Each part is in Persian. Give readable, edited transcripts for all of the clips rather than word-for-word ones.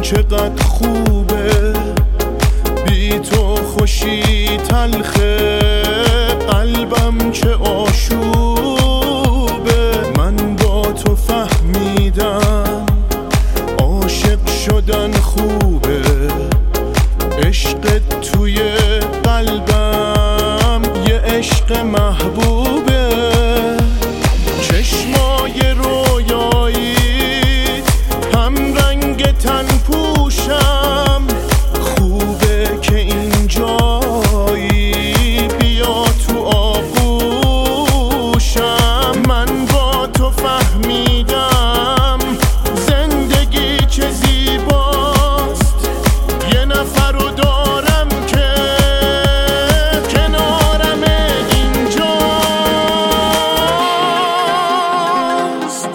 چقدر خوبه، بی تو خوشی تلخه، قلبم چه آشوبه. من با تو فهمیدم عاشق شدن خوبه، عشقت توی قلبم یه عشق محبوبه. چشمای رویاییت هم رنگ تن پوشم، خوبه که اینجایی، بیا تو آغوشم. من با تو فهمیدم زندگی چه زیباست، یه نفر رو دارم که کنارم اینجاست.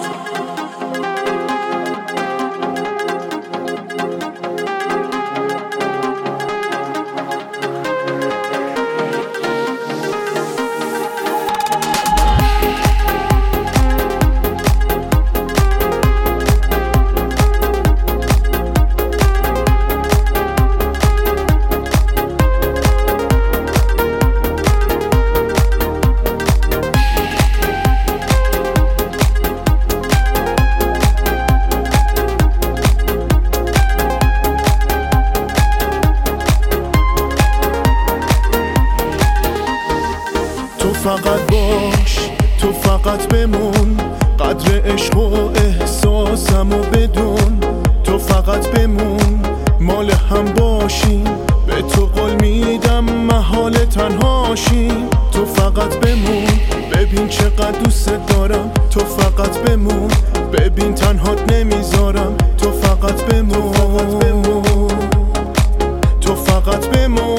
تو فقط باش، تو فقط بمون، قدر عشق و احساسمو بدون. تو فقط بمون، مال هم باشیم، به تو قول میدم محال تنهاشیم. تو فقط بمون، ببین چقدر دوست دارم. تو فقط بمون، ببین تنهات نمیذارم. تو فقط بمون، تو فقط بمون.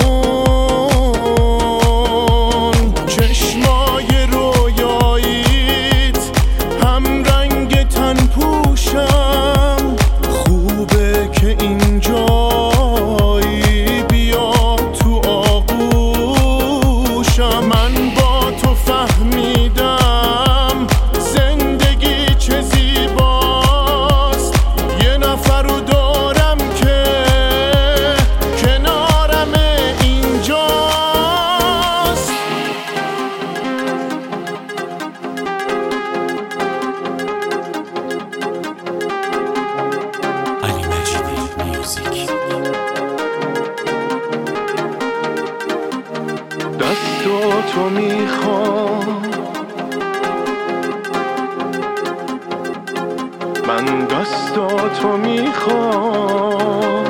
چشمای رویاییت هم رنگ تن پوشم، خوبه که اینجایی، بیا تو آغوشم. من با تو فهمیدم زندگی چه زیباست، یه نفر رو دارم که کنارم اینجاست. علی مجیدی میوزیک. دستاتو میخوام، من دستاتو میخوام،